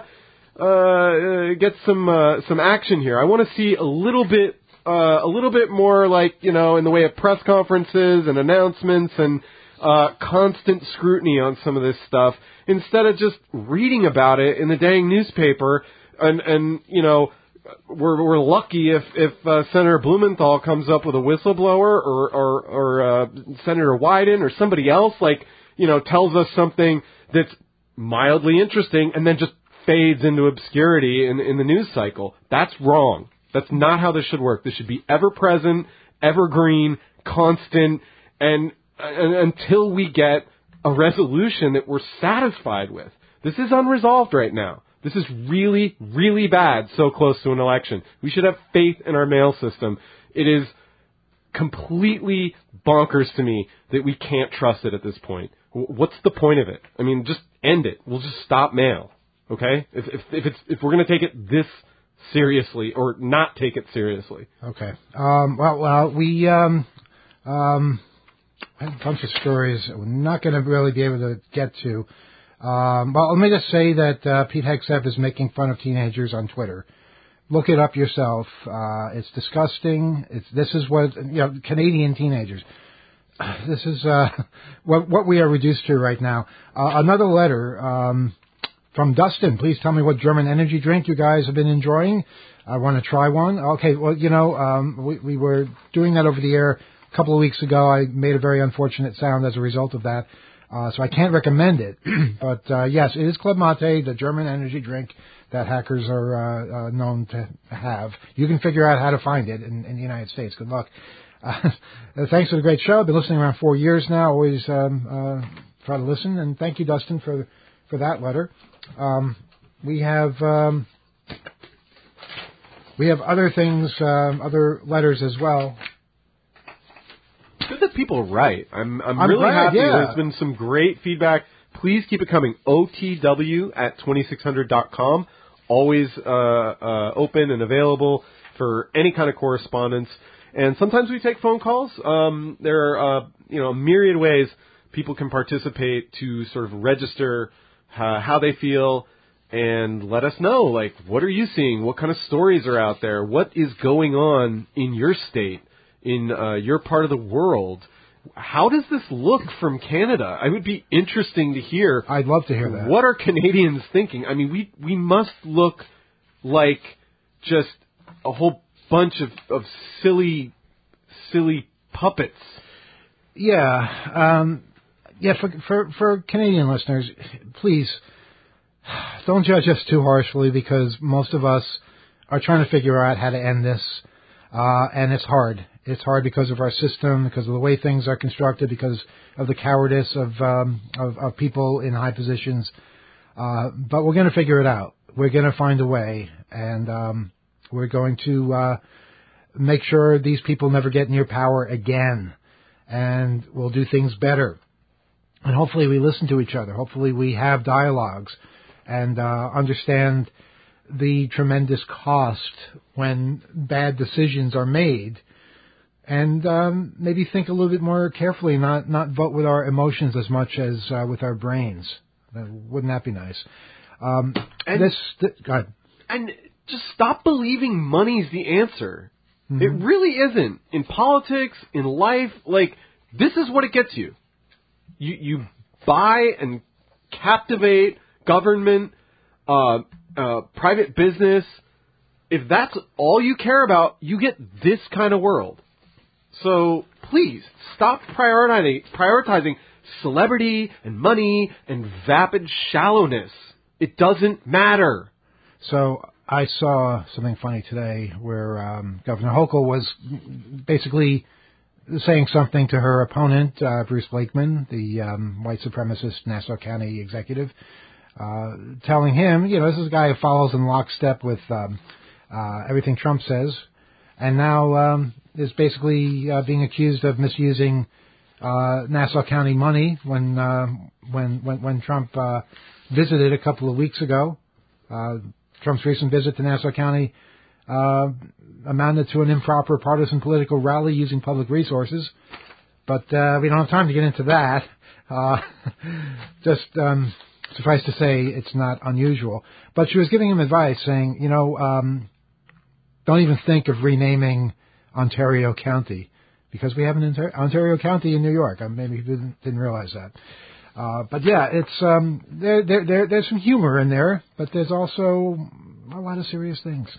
uh, get some uh, some action here. I want to see a little bit. Uh, a little bit more, like, you know, in the way of press conferences and announcements and uh, constant scrutiny on some of this stuff, instead of just reading about it in the dang newspaper. And, and you know, we're we're lucky if if uh, Senator Blumenthal comes up with a whistleblower, or or, or uh, Senator Wyden or somebody else, like, you know, tells us something that's mildly interesting and then just fades into obscurity in, in the news cycle. That's wrong. That's not how this should work. This should be ever-present, evergreen, constant, and, and until we get a resolution that we're satisfied with. This is unresolved right now. This is really, really bad so close to an election. We should have faith in our mail system. It is completely bonkers to me that we can't trust it at this point. What's the point of it? I mean, just end it. We'll just stop mail, okay? If, if, if, it's, if we're going to take it this seriously, or not take it seriously. Okay. Um, well, uh, we um, um, have a bunch of stories that we're not going to really be able to get to. Um, but let me just say that uh, Pete Hegseth is making fun of teenagers on Twitter. Look it up yourself. Uh, it's disgusting. It's this is what, you know, Canadian teenagers. This is uh, what what we are reduced to right now. Uh, another letter. Um, From Dustin, please tell me what German energy drink you guys have been enjoying. I want to try one. Okay, well, you know, um, we, we were doing that over the air a couple of weeks ago. I made a very unfortunate sound as a result of that, uh, so I can't recommend it. But, uh, yes, it is Club Mate, the German energy drink that hackers are uh, uh, known to have. You can figure out how to find it in, in the United States. Good luck. Uh, thanks for the great show. I've been listening around four years now. Always um, uh, try to listen, and thank you, Dustin, for for that letter. Um, we have um, we have other things, um, other letters as well. To good that people write. I'm I'm, I'm really glad, happy. yeah. There's been some great feedback. Please keep it coming. O T W at twenty-six hundred dot com. Always uh, uh, open and available for any kind of correspondence. And sometimes we take phone calls. Um, there are, uh, you know, myriad ways people can participate to sort of register uh, how they feel and let us know, like, what are you seeing? What kind of stories are out there? What is going on in your state, in uh, your part of the world? How does this look from Canada? It would be interesting to hear. I'd love to hear that. What are Canadians thinking? I mean, we we must look like just a whole bunch of, of silly, silly puppets. Yeah. Um, yeah, for, for, for Canadian listeners, please don't judge us too harshly, because most of us are trying to figure out how to end this, uh, and it's hard. It's hard because of our system, because of the way things are constructed, because of the cowardice of um, of, of people in high positions. Uh, but we're going to figure it out. We're going to find a way, and um, we're going to uh, make sure these people never get near power again, and we'll do things better. And hopefully we listen to each other. Hopefully we have dialogues and uh, understand the tremendous cost when bad decisions are made. And um, maybe think a little bit more carefully, not not vote with our emotions as much as uh, with our brains. Uh, wouldn't that be nice? Um, and, this, th- go ahead. And just stop believing money's the answer. Mm-hmm. It really isn't. In politics, in life, like, this is what it gets you. You, you buy and captivate government, uh, uh, private business. If that's all you care about, you get this kind of world. So please stop prioritizing, prioritizing celebrity and money and vapid shallowness. It doesn't matter. So I saw something funny today where um, Governor Hochul was basically saying something to her opponent, uh, Bruce Blakeman, the um, white supremacist Nassau County executive, uh, telling him, you know, this is a guy who follows in lockstep with um, uh, everything Trump says, and now um, is basically uh, being accused of misusing uh, Nassau County money when uh, when when, when Trump uh, visited a couple of weeks ago. Uh, Trump's recent visit to Nassau County uh, amounted to an improper partisan political rally using public resources, but uh, we don't have time to get into that. Uh, just um, suffice to say, it's not unusual. But she was giving him advice, saying, you know, um, don't even think of renaming Ontario County, because we have an Ontario, Ontario County in New York. I maybe didn't, didn't realize that. Uh, but yeah, it's um, there, there, there, there's some humor in there, but there's also a lot of serious things.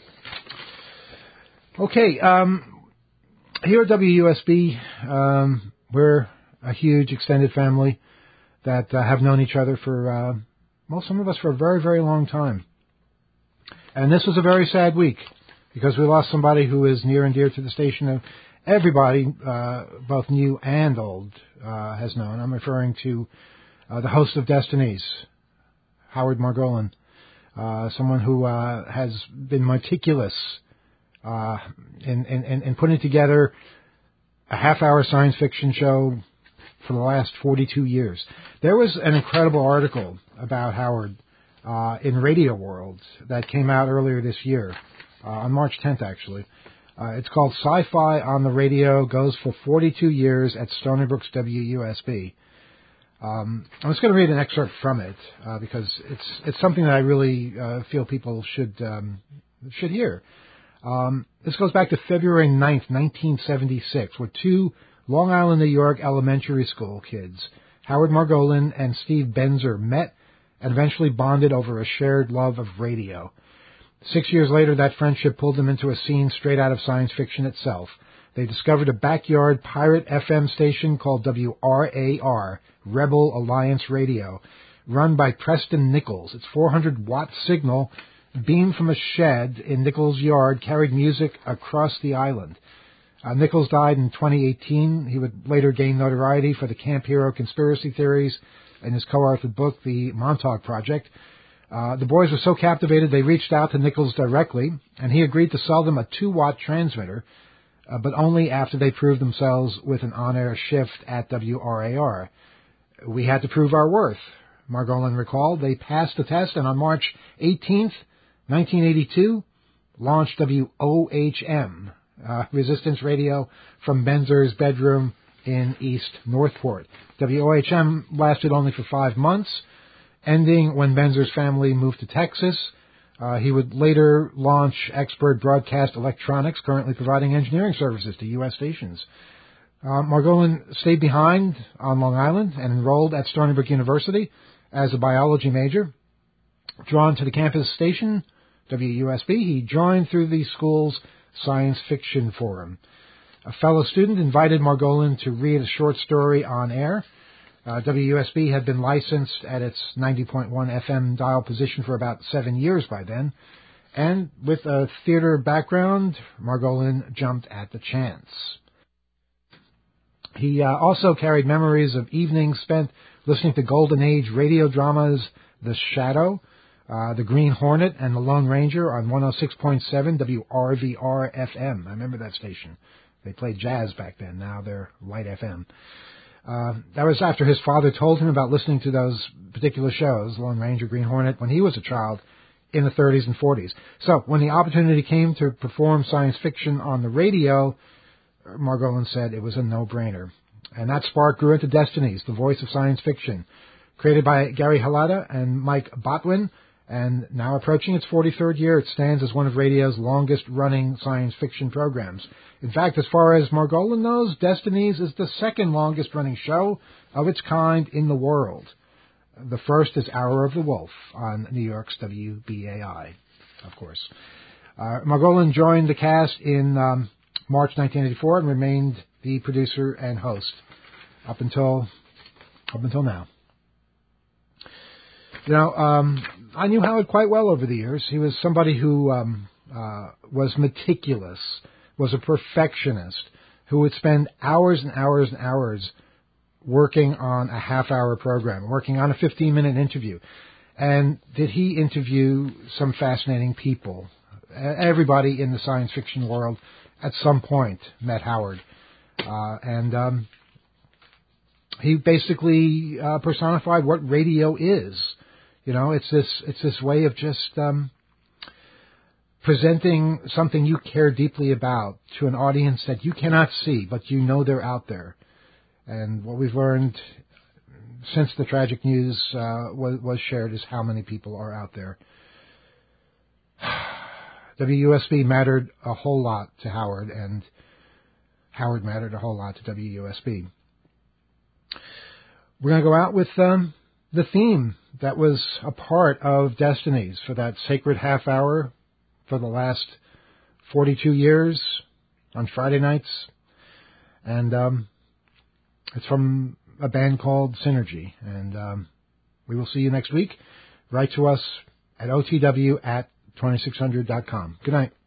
Okay, um, here at W U S B, um, we're a huge extended family that uh, have known each other for, uh, well, some of us for a very, very long time. And this was a very sad week, because we lost somebody who is near and dear to the station of everybody, uh, both new and old, uh, has known. I'm referring to uh, the host of Destinies, Howard Margolin, uh, someone who uh, has been meticulous uh, in, in, in putting together a half-hour science fiction show for the last forty-two years. There was an incredible article about Howard uh, in Radio World that came out earlier this year, uh, on March tenth, actually. Uh, it's called Sci-Fi on the Radio, goes for forty-two years at Stony Brook's W U S B. Um, I'm just going to read an excerpt from it uh, because it's it's something that I really uh, feel people should um, should hear. Um, this goes back to February ninth, nineteen seventy-six, where two Long Island, New York elementary school kids, Howard Margolin and Steve Benzer, met and eventually bonded over a shared love of radio. Six years later, that friendship pulled them into a scene straight out of science fiction itself. They discovered a backyard pirate F M station called W R A R, Rebel Alliance Radio, run by Preston Nichols. Its four hundred watt signal, beamed from a shed in Nichols' yard, carried music across the island. Uh, Nichols died in twenty eighteen. He would later gain notoriety for the Camp Hero conspiracy theories in his co-authored book, The Montauk Project. Uh, the boys were so captivated they reached out to Nichols directly, and he agreed to sell them a two watt transmitter uh, but only after they proved themselves with an on-air shift at W R A R. We had to prove our worth. Margolin recalled they passed the test, and on March eighteenth, nineteen eighty-two, launched W O H M, uh, Resistance Radio, from Benzer's bedroom in East Northport. W O H M lasted only for five months, ending when Benzer's family moved to Texas. Uh, he would later launch Expert Broadcast Electronics, currently providing engineering services to U S stations. Uh, Margolin stayed behind on Long Island and enrolled at Stony Brook University as a biology major. Drawn to the campus station, W U S B, he joined through the school's science fiction forum. A fellow student invited Margolin to read a short story on air. Uh, W U S B had been licensed at its ninety point one F M dial position for about seven years by then, and with a theater background, Margolin jumped at the chance. He uh, also carried memories of evenings spent listening to Golden Age radio dramas The Shadow, uh, The Green Hornet, and The Lone Ranger on one oh six point seven W R V R F M. I remember that station. They played jazz back then. Now they're light F M. Uh, that was after his father told him about listening to those particular shows, Lone Ranger, Green Hornet, when he was a child in the thirties and forties. So when the opportunity came to perform science fiction on the radio, Margolin said it was a no-brainer. And that spark grew into Destinies, the voice of science fiction, created by Gary Halada and Mike Botwin, and now approaching its forty-third year, it stands as one of radio's longest-running science fiction programs. In fact, as far as Margolin knows, Destinies is the second longest-running show of its kind in the world. The first is Hour of the Wolf on New York's W B A I, of course. Uh, Margolin joined the cast in um, March nineteen eighty-four and remained the producer and host up until up until now. You know, um, I knew Howard quite well over the years. He was somebody who um, uh, was meticulous, was a perfectionist, who would spend hours and hours and hours working on a half-hour program, working on a fifteen-minute interview. And did he interview some fascinating people? Everybody in the science fiction world at some point met Howard. Uh, and um, he basically uh, personified what radio is. You know, it's this it's this way of just um, presenting something you care deeply about to an audience that you cannot see, but you know they're out there. And what we've learned since the tragic news uh, was, was shared is how many people are out there. W U S B mattered a whole lot to Howard, and Howard mattered a whole lot to W U S B. We're going to go out with um, the theme that was a part of Destinies for that sacred half hour for the last forty-two years on Friday nights. And um, it's from a band called Synergy. And um, we will see you next week. Write to us at O T W at twenty-six hundred dot com. Good night.